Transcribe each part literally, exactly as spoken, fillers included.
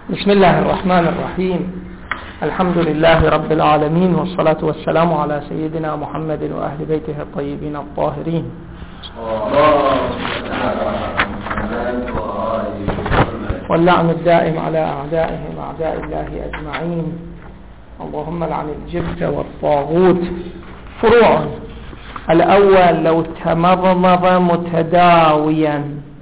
بسم الله الرحمن الرحيم. الحمد لله رب العالمين، والصلاة والسلام على سيدنا محمد وأهل بيته الطيبين الطاهرين، واللعن الدائم على أعدائهم أعداء الله أجمعين. اللهم لعن الجبت والطاغوت. فروع: الأول، لو تمضمض متداويا.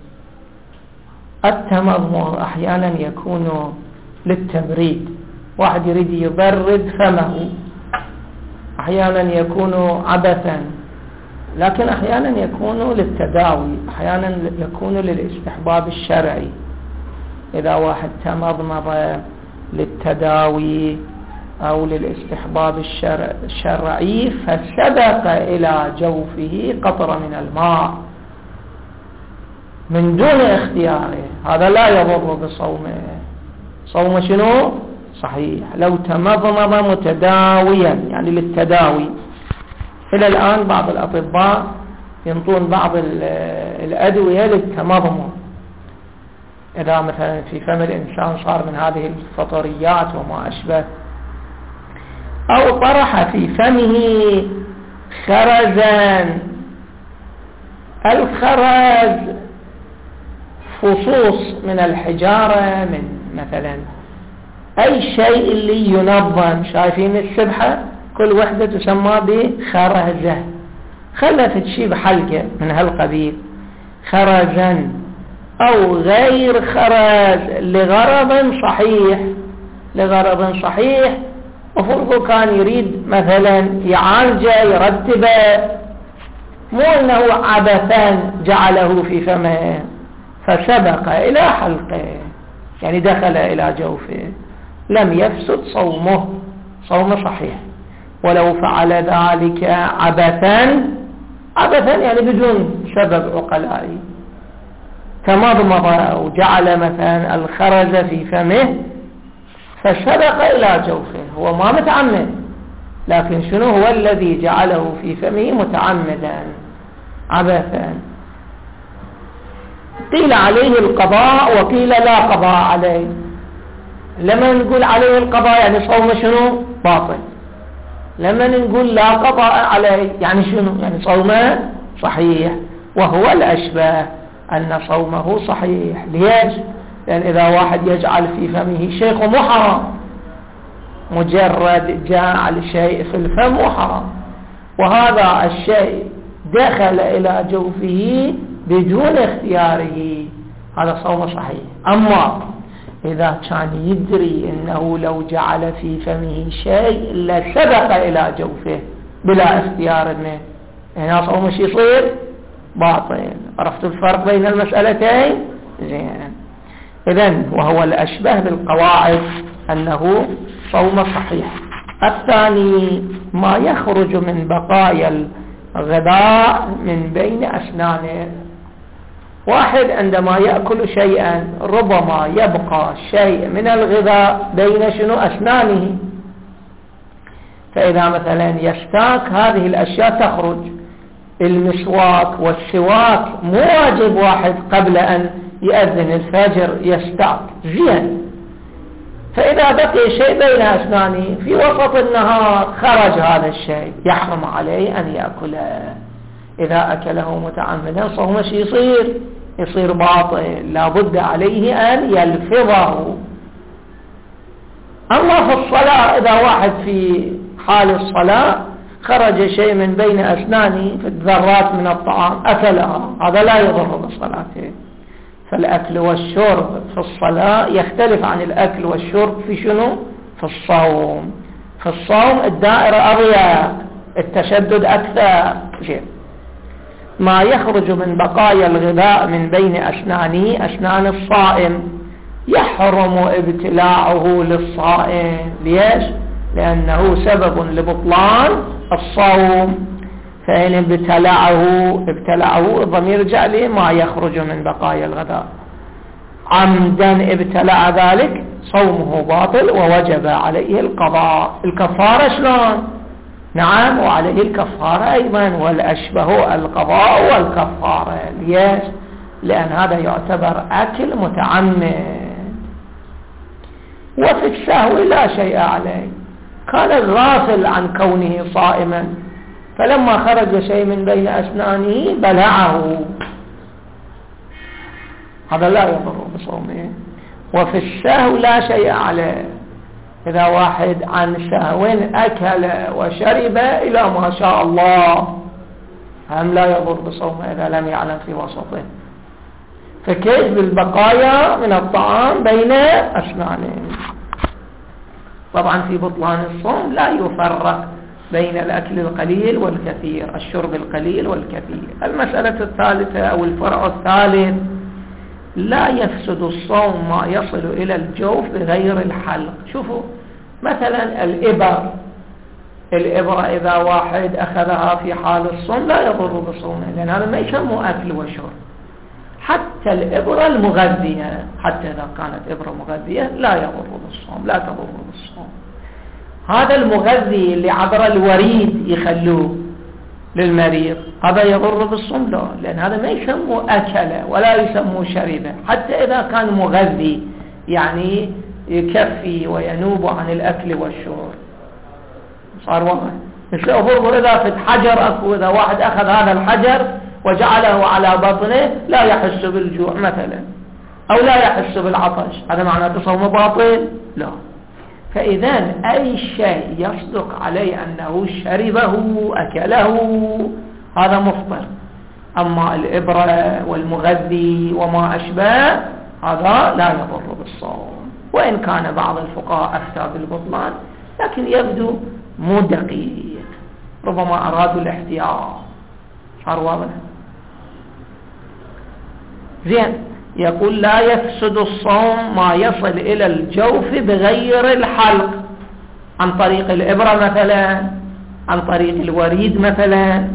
التمضمض أحيانا يكون للتبريد، واحد يريد يبرد فمه، أحيانا يكون عبثا، لكن أحيانا يكون للتداوي، أحيانا يكون للاستحباب الشرعي. إذا واحد تمضمض للتداوي أو للاستحباب الشرعي فسبق إلى جوفه قطرة من الماء من دون اختياره، هذا لا يضر بصومه. صوم شنو؟ صحيح. لو تمضمض متداويا يعني للتداوي. إلى الآن بعض الأطباء ينطون بعض الأدوية للتمضمض، إذا مثلا في فم الإنسان صار من هذه الفطريات وما أشبه، أو طرح في فمه خرزا. الخرز فصوص من الحجارة، من مثلا أي شيء اللي ينظم. شايفين السبحة كل وحدة تسمى بخرزة، خلت تشيب حلقة من هالقبيل. خرزا أو غير خرز لغرض صحيح، لغرض صحيح مفروض كان يريد مثلا يعالجه يرتبه، مو أنه عبثا جعله في فمه فسبق إلى حلقه يعني دخل إلى جوفه، لم يفسد صومه، صوم صحيح. ولو فعل ذلك عبثا، عبثا يعني بدون سبب عقلائي، تمضمض أو جعل مثلا الخرز في فمه فسبق إلى جوفه، هو ما متعمد، لكن شنو هو الذي جعله في فمه متعمدا عبثا. قيل عليه القضاء وقيل لا قضاء عليه. لما نقول عليه القضاء يعني صوم شنو؟ باطل. لما نقول لا قضاء عليه يعني شنو؟ يعني صومه صحيح، وهو الأشبه أن صومه صحيح. ليش؟ لأن إذا واحد يجعل في فمه شيء مو حرام، مجرد جعل شيء في الفم مو حرام، وهذا الشيء دخل إلى جوفه بدون اختياره، هذا صوم صحيح. أما إذا كان يدري أنه لو جعل في فمه شيء لسبق إلى جوفه بلا اختيار منه، هنا صوم شيء يصير باطل. عرفت الفرق بين المسألتين؟ زين. إذن وهو الأشبه بالقواعد أنه صوم صحيح. الثاني، ما يخرج من بقايا الغذاء من بين أسنانه. واحد عندما يأكل شيئا ربما يبقى شيء من الغذاء بين شنو؟ أسنانه، فإذا مثلا يستاك هذه الأشياء تخرج. المسواك والسواك مو واجب واحد قبل أن يأذن الفجر يستاك زين، فإذا بقي شيء بين أسنانه في وسط النهار خرج هذا الشيء، يحرم عليه أن يأكله. إذا أكله متعمدا صوم شيء يصير يصير باطل، لا بد عليه أن يلفظه. أما في الصلاة، إذا واحد في حال الصلاة خرج شيء من بين أسنانه في الذرات من الطعام أكلها، هذا لا يضر بصلاته. فالأكل والشرب في الصلاة يختلف عن الأكل والشرب في شنو؟ في الصوم. في الصوم الدائرة أضيق، التشدد أكثر. شيء ما يخرج من بقايا الغذاء من بين أسنانه، أسنان الصائم، يحرم ابتلاعه للصائم. ليش؟ لأنه سبب لبطلان الصوم، فإن ابتلعه ابتلعه الضمير يرجع لي ما يخرج من بقايا الغذاء، عمدا ابتلع ذلك صومه باطل ووجب عليه القضاء. الكفارة شلون؟ نعم، وعليه الكفارة أيضا، والأشبه القضاء والكفارة. ليش؟ لأن هذا يعتبر أكل متعمد. وفي السهو لا شيء عليه، كان الغافل عن كونه صائما، فلما خرج شيء من بين أسنانه بلعه، هذا لا يضر بصومه. وفي السهو لا شيء عليه، إذا واحد عن سهو أكل وشرب إلى ما شاء الله هم لا يضر بصومه إذا لم يعلم في وسطه. فكيف بالبقايا من الطعام بين أسنانه؟ طبعا في بطلان الصوم لا يفرق بين الأكل القليل والكثير، الشرب القليل والكثير. المسألة الثالثة أو الفرع الثالث، لا يفسد الصوم ما يصل إلى الجوف بغير الحلق. شوفوا مثلا الإبر، الإبرة إذا واحد أخذها في حال الصوم لا يضر بصومه، لأن هذا ما يسمى أكل وشرب. حتى الإبرة المغذية، حتى إذا كانت إبرة مغذية لا يضر بالصوم، لا تضر بالصوم. هذا المغذي اللي عبر الوريد يخلوه للمريض، هذا يضر بالصوم؟ لا، لأن هذا ما يسمى أكل ولا يسمى شربه. حتى إذا كان مغذي يعني يكفي وينوب عن الأكل والشرب. صار واضح؟ مثل أفرض إذا في حجر أكو، إذا واحد أخذ هذا الحجر وجعله على بطنه لا يحس بالجوع مثلا، أو لا يحس بالعطش، هذا معناته صوم باطل؟ لا. فإذا أي شيء يصدق عليه أنه شربه أكله هذا مفطر. أما الإبرة والمغذي وما أشبه هذا لا يضر بالصوم، وإن كان بعض الفقهاء أفتى بالبطلان، لكن يبدو مو دقيق، ربما أرادوا الاحتياط. صار واضح؟ زين، يقول لا يفسد الصوم ما يصل إلى الجوف بغير الحلق، عن طريق الإبرة مثلا، عن طريق الوريد مثلا،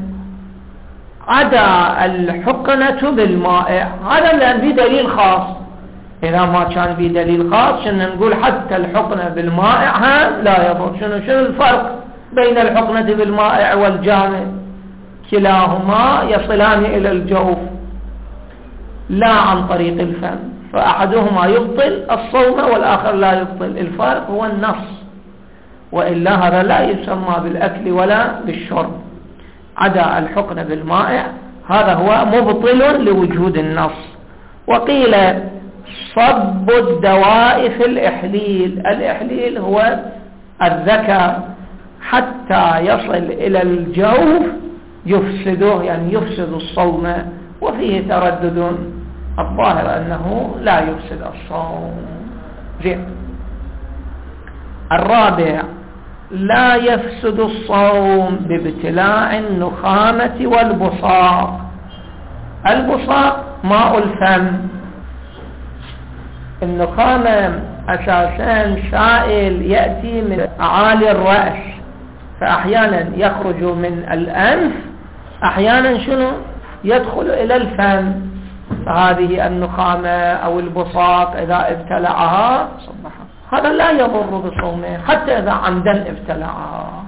عدا الحقنة بالمائع. هذا لأن في دليل خاص. إذا ما كان في دليل خاص شنو نقول؟ حتى الحقنة بالمائع هم لا يضر. شنو شنو الفرق بين الحقنة بالمائع والجامد؟ كلاهما يصلان إلى الجوف لا عن طريق الفم، فأحدهما يبطل الصوم والآخر لا يبطل. الفرق هو النص، وإلا هذا لا يسمى بالأكل ولا بالشرب. عدا الحقن بالمائع هذا هو مبطل لوجود النص. وقيل صب الدواء في الإحليل، الإحليل هو الذكر حتى يصل إلى الجوف يفسده، يعني يفسد الصوم، وفيه تردد. الظاهر أنه لا يفسد الصوم. زين. الرابع، لا يفسد الصوم بابتلاع النخامة والبصاق. البصاق ماء الفم، النخامة أساسا سائل يأتي من أعالي الرأس، فأحيانا يخرج من الأنف، أحيانا شنو يدخل إلى الفم. فهذه النخامة أو البصاق إذا ابتلعها صبحها، هذا لا يضر بصومه حتى إذا عمدا ابتلعها.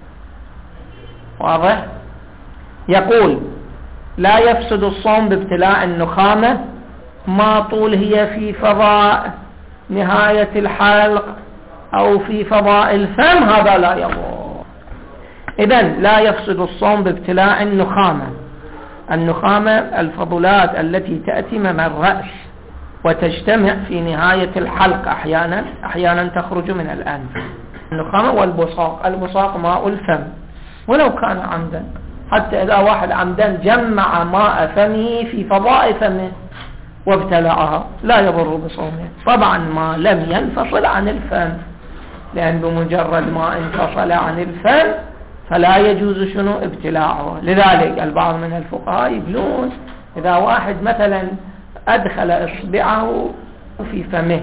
واضح؟ يقول لا يفسد الصوم بابتلاع النخامة ما طول هي في فضاء نهاية الحلق أو في فضاء الفم، هذا لا يضر. إذن لا يفسد الصوم بابتلاع النخامة. النخامة الفضلات التي تأتي من الرأس وتجتمع في نهاية الحلق، أحيانا أحيانا تخرج من الأنف. النخامة والبصاق، البصاق ماء الفم ولو كان عمدا، حتى إذا واحد عمدا جمع ماء فمه في فضاء فمه وابتلعها لا يضر بصومه، طبعا ما لم ينفصل عن الفم، لأن بمجرد ما انفصل عن الفم فلا يجوز شنو ابتلاعه. لذلك البعض من الفقهاء يقولون إذا واحد مثلا أدخل إصبعه في فمه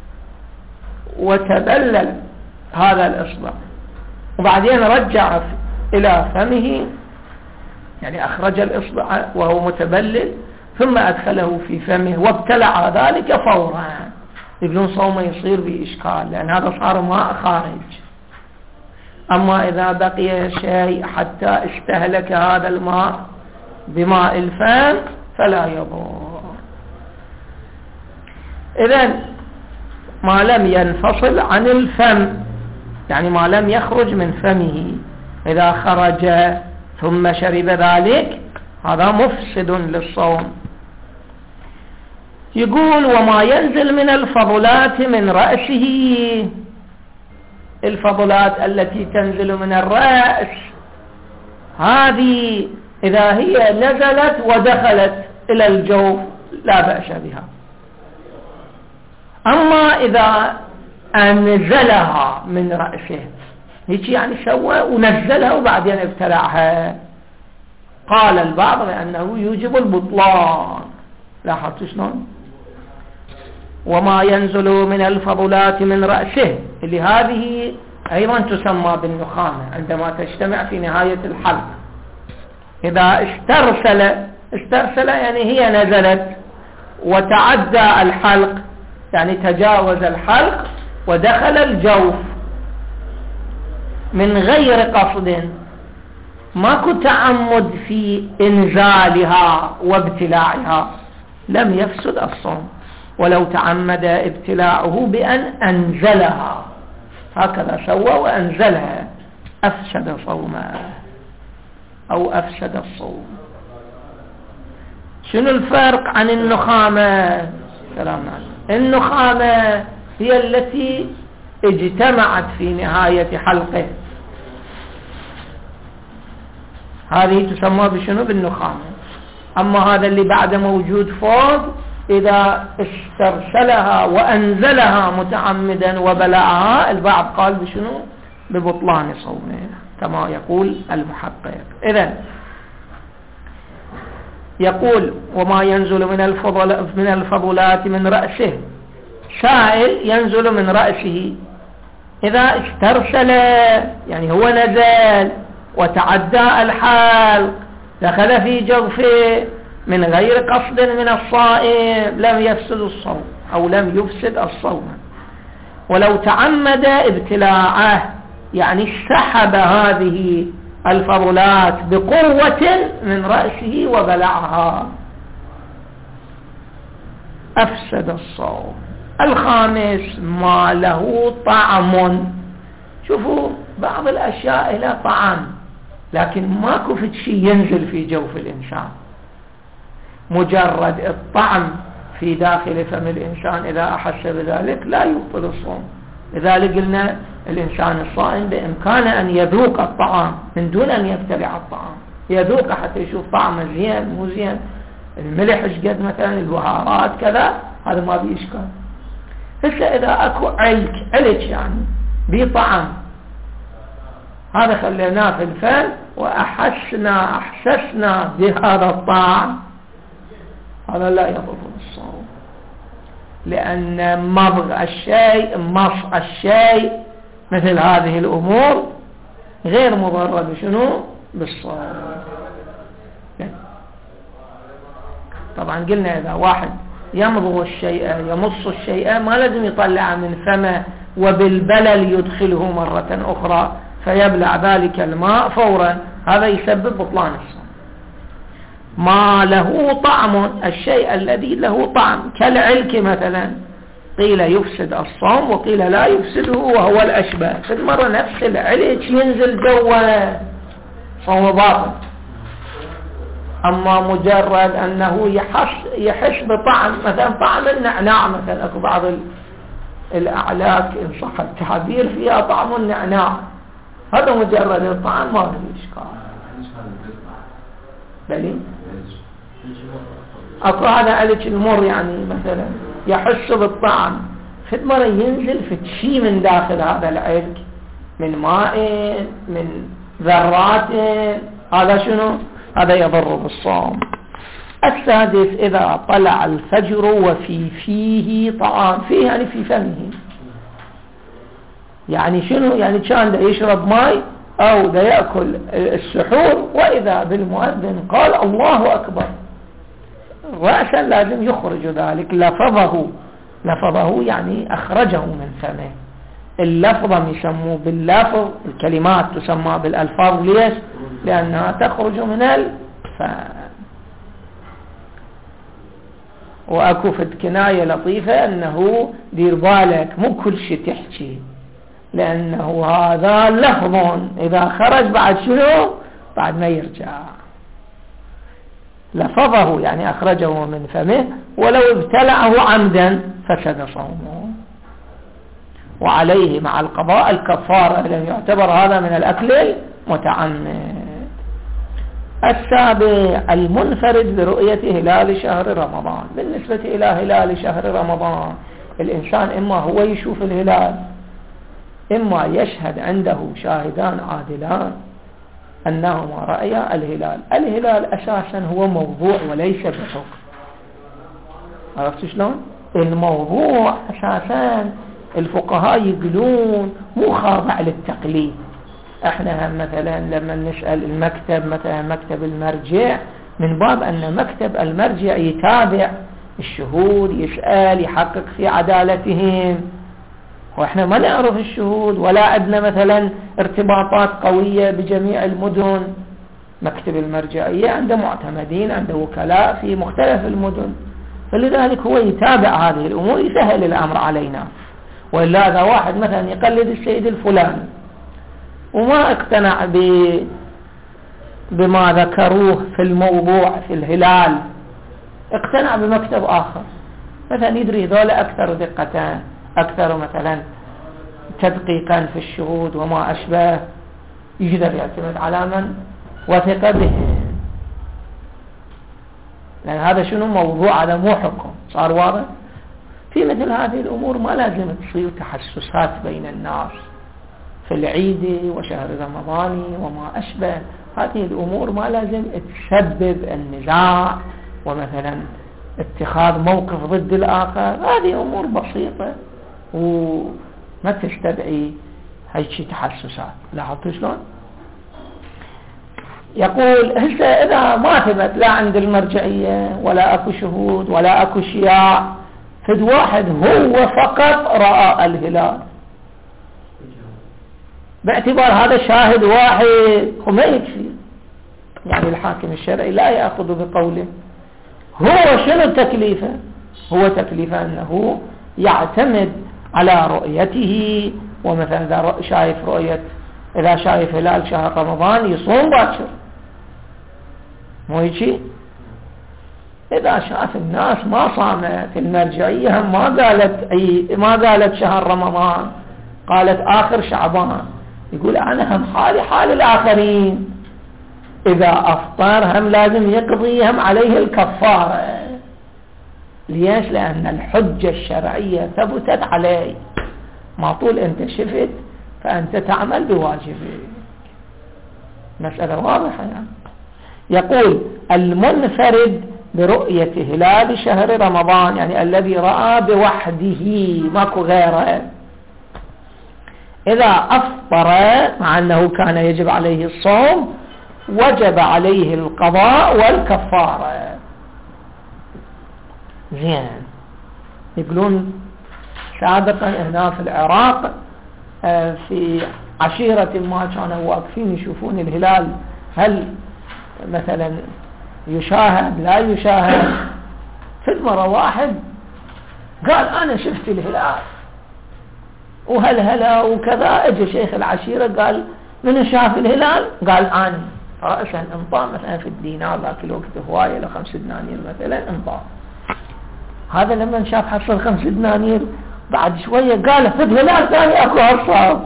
وتبلل هذا الإصبع وبعدين رجع إلى فمه، يعني أخرج الإصبع وهو متبلل ثم أدخله في فمه وابتلع ذلك فورا، يقولون صومه يصير بإشكال، لأن هذا صار ماء خارج. أما إذا بقي شيء حتى استهلك هذا الماء بماء الفم فلا يضر. إذن ما لم ينفصل عن الفم، يعني ما لم يخرج من فمه. إذا خرج ثم شرب ذلك هذا مفسد للصوم. يقول وما ينزل من الفضلات من رأسه، الفضلات التي تنزل من الرأس هذه إذا هي نزلت ودخلت إلى الجوف لا بأس بها. أما إذا أنزلها من رأسه هيك يعني سوى ونزلها وبعدين ابتلعها، قال البعض بأنه يوجب البطلان. لاحظت شلون؟ وما ينزل من الفضلات من رأسه اللي هذه أيضا تسمى بالنخامة عندما تجتمع في نهاية الحلق. إذا استرسل، استرسل يعني هي نزلت وتعدى الحلق، يعني تجاوز الحلق ودخل الجوف من غير قصد، ماكو تعمد في إنزالها وابتلاعها، لم يفسد الصوم. ولو تعمد ابتلاعه بأن أنزلها، هكذا سوى وأنزلها، أفسد صومه أو أفسد الصوم. شنو الفرق عن النخامة؟ سلام عليكم. النخامة هي التي اجتمعت في نهاية حلقه، هذه تسمى بشنو؟ بالنخامة. أما هذا اللي بعد موجود فوق إذا استرسلها وأنزلها متعمدا وبلعها، البعض قال بشنو؟ ببطلان صومه كما يقول المحقق. إذن يقول وما ينزل من الفضل من الفضلات من رأسه، سائل ينزل من رأسه إذا استرسل، يعني هو نزل وتعدى الحلق دخل في جوفه من غير قصد من الصائم لم يفسد الصوم أو لم يفسد الصوم. ولو تعمد ابتلاعه يعني سحب هذه الفضلات بقوة من رأسه وبلعها أفسد الصوم. الخامس ما له طعم. شوفوا بعض الأشياء لها طعم لكن ماكو في شيء ينزل في جوف الإنسان، مجرد الطعم في داخل فم الإنسان إذا أحس بذلك لا يبطل الصوم. لذلك قلنا الإنسان الصائم بإمكانه أن يذوق الطعام من دون أن يبتلع الطعام، يذوق حتى يشوف طعمه زين مو زين، الملح ايش قد مثلا، البهارات كذا، هذا ما بيه إشكال. هسه إذا أكو علك علك يعني بطعم، هذا خليناه في الفم وأحسنا أحسسنا بهذا الطعم، هذا لا يضر الصوم، لأن مضغ الشيء مص الشيء مثل هذه الأمور غير مضرة بشنو؟ بالصوم. طبعا قلنا إذا واحد يمضغ الشيء يمص الشيء ما لازم يطلع من فمه وبالبلل يدخله مرة أخرى فيبلع ذلك الماء فورا، هذا يسبب بطلان الصوم. ما له طعم، الشيء الذي له طعم كالعلك مثلا، قيل يفسد الصوم وقيل لا يفسده وهو الأشبه. في المرة نفس العلك ينزل جوه صوم باطل. أما مجرد أنه يحس, يحس بطعم، مثلا طعم النعناع مثلا، أكو بعض الأعلاك إن صح التعبير فيها طعم النعناع، هذا مجرد الطعم ما فيه إشكال. بلي أكو هذا علك المر يعني مثلا يحس بالطعم، في مرة ينزل في شيء من داخل هذا العلك من ماء من ذرات، هذا شنو؟ هذا يضر بالصوم. السادس إذا طلع الفجر وفي فيه طعام، فيه يعني في فمه، يعني شنو؟ يعني كان ده يشرب ماء أو ده يأكل السحور وإذا بالمؤذن قال الله أكبر، رأسا لازم يخرج ذلك، لفظه لفظه يعني أخرجه من فمه. اللفظة يسموه باللفظ، الكلمات تسمى بالألفاظ، ليش؟ لأنها تخرج من الفم. وأكو فد كناية لطيفة أنه دير بالك مو كل شيء تحكي، لأنه هذا لفظ إذا خرج بعد شنو بعد ما يرجع، لفظه يعني أخرجه من فمه، ولو ابتلعه عمدا فسد صومه، وعليه مع القضاء الكفارة، لأن يعتبر هذا من الأكل المتعمد. السابع المنفرد برؤية هلال شهر رمضان. بالنسبة إلى هلال شهر رمضان الإنسان إما هو يشوف الهلال، إما يشهد عنده شاهدان عادلان أنهما رأيا الهلال. الهلال أساسا هو موضوع وليس بحكم، عرفت شلون؟ الموضوع أساسا الفقهاء يقولون مو خاضع للتقليد. احنا مثلا لما نسأل المكتب مثلا مكتب المرجع من باب أن مكتب المرجع يتابع الشهود، يسأل يحقق في عدالتهم، واحنا ما نعرف الشهود ولا عندنا مثلا ارتباطات قوية بجميع المدن. مكتب المرجعية عنده معتمدين، عنده وكلاء في مختلف المدن، فلذلك هو يتابع هذه الأمور، يسهل الأمر علينا. وإلا إذا واحد مثلا يقلد السيد الفلاني وما اقتنع ب... بما ذكروه في الموضوع في الهلال، اقتنع بمكتب آخر مثلا يدري ذولا أكثر دقة، أكثر مثلا تدقيقا في الشهود وما أشبه، يقدر يعتمد على من وثق به، لأن هذا شنو موضوع، هذا مو حكم. صار واضح؟ في مثل هذه الأمور ما لازم تصير تحسسات بين الناس في العيد وشهر رمضان وما أشبه. هذه الأمور ما لازم تسبب النزاع ومثلا اتخاذ موقف ضد الآخر. هذه أمور بسيطة وما تستدعي هيك تحسسات. لاحظتوا شلون؟ يقول هسه إذا ما ثبت لا عند المرجعية ولا أكو شهود ولا أكو شياع، فد واحد هو فقط رأى الهلال باعتبار هذا شاهد واحد وما يكفي، يعني الحاكم الشرعي لا يأخذ بقوله. هو شنو تكليفه؟ هو تكليفه أنه يعتمد على رؤيته، ومثلا إذا شايف رؤية إذا شايف هلال شهر رمضان يصوم باكر، مو هيك؟ إذا شاف الناس ما صامت، المرجعية هم ما قالت أي ما قالت شهر رمضان، قالت آخر شعبان، يقول أنا هم حالي حال الآخرين، إذا أفطر هم لازم يقضي هم عليه الكفارة. ليش؟ لأن الحجة الشرعية ثبتت عليه، ما طول أنت شفت فأنت تعمل بواجبك. مسألة واضحة يعني. يقول المنفرد برؤية هلال شهر رمضان، يعني الذي رأى بوحده ماكو غيره، إذا أفطر مع أنه كان يجب عليه الصوم وجب عليه القضاء والكفارة. زين. يقولون سابقا هنا في العراق في عشيرة ما كانوا واقفين يشوفون الهلال، هل مثلا يشاهد لا يشاهد. في مرة واحد قال أنا شفت الهلال وهل هلا وكذا. اجى شيخ العشيرة قال من شاف الهلال؟ قال أنا. رأسا انطى مثلا في الدينار ذاك الوقت هواية لخمس دنانير مثلا انطى. هذا لما شاف حصل خمس دنانير بعد شوية قال في الهلال ثاني اكو هالصاب.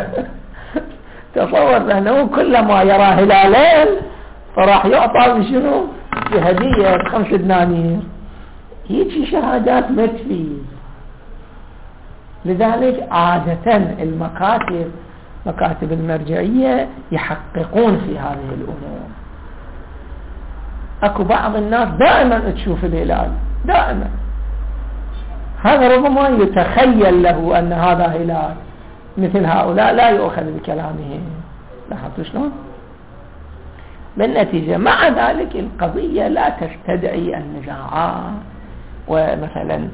تصور لأنه كلما يرى هلالين فراح يعطى بشنو؟ بهدية خمس دنانير. هيك شهادات ما تفيد. لذلك عادة المكاتب مكاتب المرجعية يحققون في هذه الأمور. أكو بعض الناس دائما تشوف الهلال دائما، هذا ربما يتخيل له أن هذا هلال. مثل هؤلاء لا يؤخذ بكلامهم. لاحظتوا شلون؟ بالنتيجة مع ذلك القضية لا تستدعي النزاعات ومثلا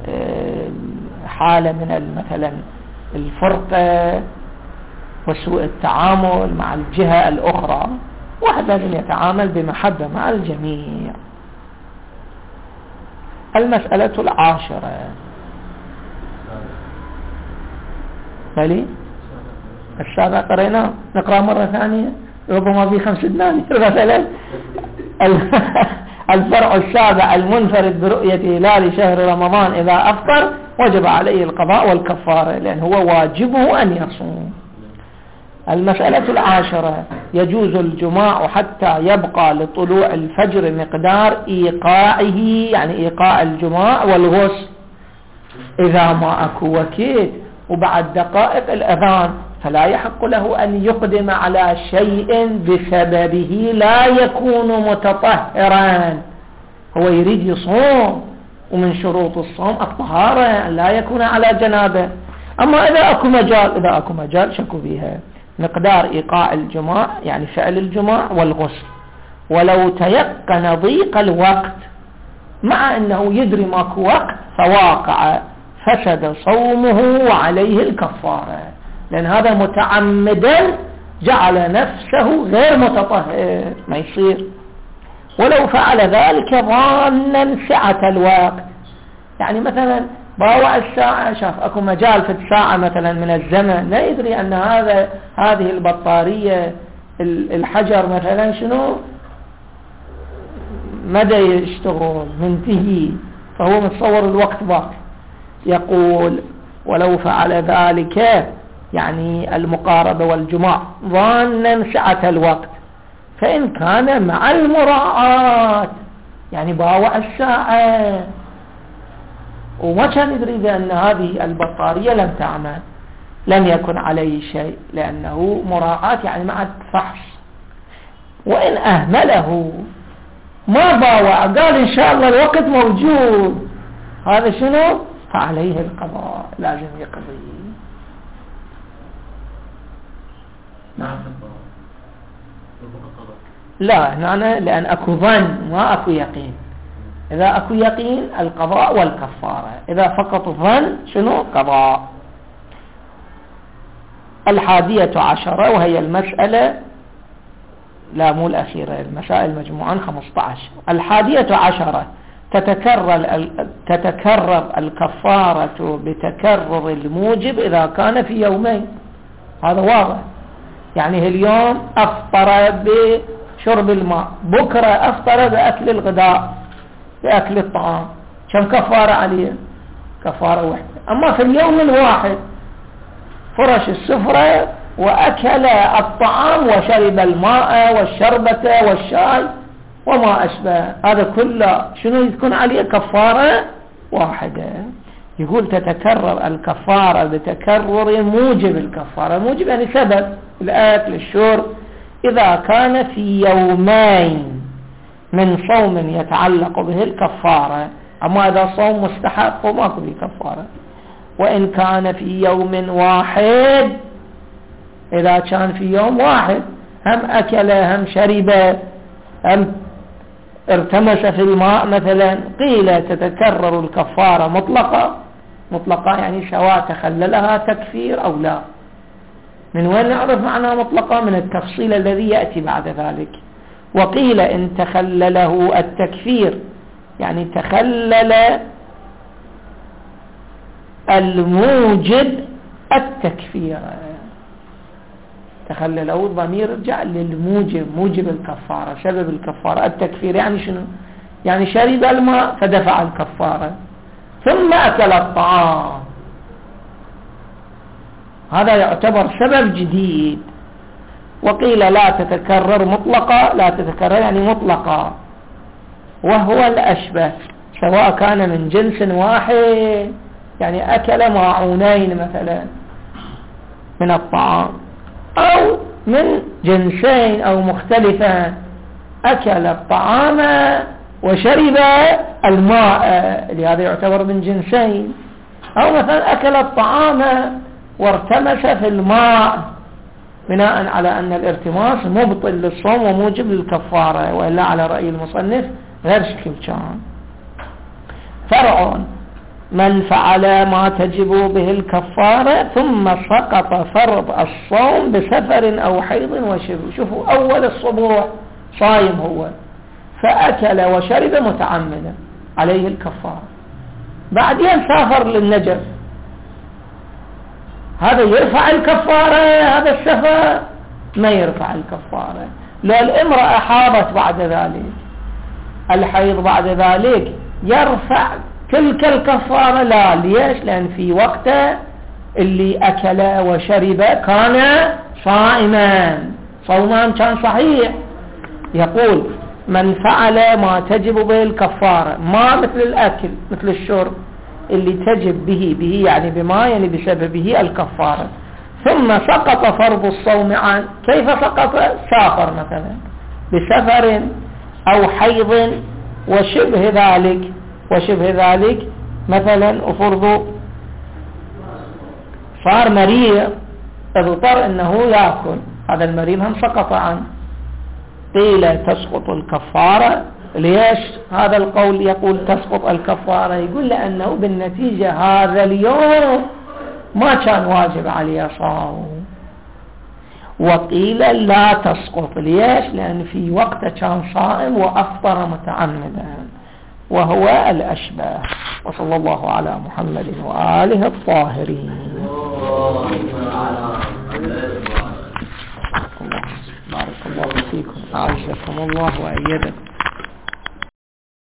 حالة من مثلا الفرقة وسوء التعامل مع الجهة الأخرى. واحد لازم يتعامل بمحبة مع الجميع. المسألة العاشرة. بلي السابع قرينا، نقرأ مرة ثانية ربما في خمس دنانير مثلا. الفرع السابع المنفرد برؤية هلال شهر رمضان إذا أفطر وجب عليه القضاء والكفارة، لأن هو واجبه أن يصوم. المسألة العاشرة يجوز الجماع حتى يبقى لطلوع الفجر مقدار إيقاعه، يعني إيقاع الجماع والغسل. إذا ما أكو وكيد وبعد دقائق الأذان فلا يحق له أن يقدم على شيء بسببه لا يكون متطهرا. هو يريد يصوم، ومن شروط الصوم الطهارة لا يكون على جنابه. أما إذا أكو مجال إذا أكو مجال شكو بها مقدار إيقاع الجماع، يعني فعل الجماع والغسل، ولو تيقن ضيق الوقت مع أنه يدري ماكو وقت فواقع فسد صومه وعليه الكفارة، لأن هذا متعمدا جعل نفسه غير متطهر، ما يصير. ولو فعل ذلك ظانا سعة الوقت، يعني مثلا باوع الساعة شاف اكو مجال في الساعة مثلا من الزمن، لا يدري ان هذا هذه البطارية الحجر مثلا شنو مدى يشتغل منتهي، فهو متصور الوقت باق. يقول ولو فعل ذلك يعني المقاربة والجماع ظانا سعة الوقت، فإن كان مع المراعاة، يعني باوع الساعة وما كان يدري بأن هذه البطارية لم تعمل، لم يكن عليه شيء، لأنه مراعاة يعني مع الفحص. وإن أهمله ما باوع قال إن شاء الله الوقت موجود، هذا شنو؟ فعليه القضاء، لازم يقضي. نعم. لا هنا لأن أكو ظن ما أكو يقين. إذا أكو يقين القضاء والكفارة، إذا فقط ظن شنو؟ قضاء. الحادية عشرة وهي المسألة، لا مو الأخيرة، المسائل مجموعا خمسة عشر. الحادية عشرة تتكرر تتكرر الكفارة بتكرر الموجب إذا كان في يومين. هذا واضح، يعني اليوم أفطر بشرب الماء، بكرة أفطر بأكل الغداء بأكل الطعام، كم كفارة عليه؟ كفارة واحدة. أما في اليوم الواحد فرش السفرة وأكل الطعام وشرب الماء والشربة والشاي وما أشبه، هذا كله شنو يكون عليه؟ كفارة واحدة. يقول تتكرر الكفارة بتكرر موجب الكفارة. موجب يعني سبب الأكل الشرب، إذا كان في يومين من صوم يتعلق به الكفارة. أما إذا صوم مستحق فما به كفارة. وإن كان في يوم واحد، إذا كان في يوم واحد هم أكل هم شرب هم ارتمس في الماء مثلا، قيل تتكرر الكفارة مطلقة. مطلقة يعني سواء تخللها تكفير أو لا. من وين نعرف معنى مطلقة؟ من التفصيل الذي يأتي بعد ذلك. وقيل إن تخلله التكفير يعني تخلل الموجب التكفير، تخلله الضمير رجع للموجب، موجب الكفارة، سبب الكفارة. التكفير يعني شنو؟ يعني شرب الماء فدفع الكفارة ثم أكل الطعام، هذا يعتبر سبب جديد. وقيل لا تتكرر مطلقة، لا تتكرر يعني مطلقة، وهو الأشبه، سواء كان من جنس واحد، يعني أكل ماعونين مثلا من الطعام، أو من جنسين أو مختلفا، أكل الطعام وشرب الماء، لهذا يعتبر من جنسين. أو مثلا أكل الطعام وارتمس في الماء، بناء على أن الارتماس مبطل للصوم وموجب للكفارة، وإلا على رأي المصنف غير شكل كان. فرع من فعل ما تجب به الكفارة ثم سقط فرض الصوم بسفر أو حيض وشرب. شوفوا أول الصبوح صايم هو، فأكل وشرب متعمدا، عليه الكفارة. بعدين سافر للنجف، هذا يرفع الكفارة؟ هذا السفر ما يرفع الكفارة. لو الامرأة حاضت بعد ذلك، الحيض بعد ذلك يرفع تلك الكفارة؟ لا. ليش؟ لأن في وقته اللي أكل وشرب كان صائما، صومان كان صحيح. يقول من فعل ما تجب به الكفارة، ما مثل الأكل مثل الشرب اللي تجب به، به يعني بما يعني بسببه الكفارة، ثم سقط فرض الصوم عنه. كيف سقط؟ سافر مثلا بسفر أو حيض وشبه ذلك وشبه ذلك مثلا، أفرض صار مريض اضطر انه يأكل، هذا المريض هم سقط عنه. قيل تسقط الكفارة. ليش هذا القول يقول تسقط الكفارة؟ يقول لأنه بالنتيجة هذا اليوم ما كان واجب عليه صوم. وقيل لا تسقط. ليش؟ لأن في وقت كان صائم وأفطر متعمدا، وهو الأشبه. وصلى الله على محمد وآله الطاهرين. بارك الله فيكم، أعزكم الله وأيدكم.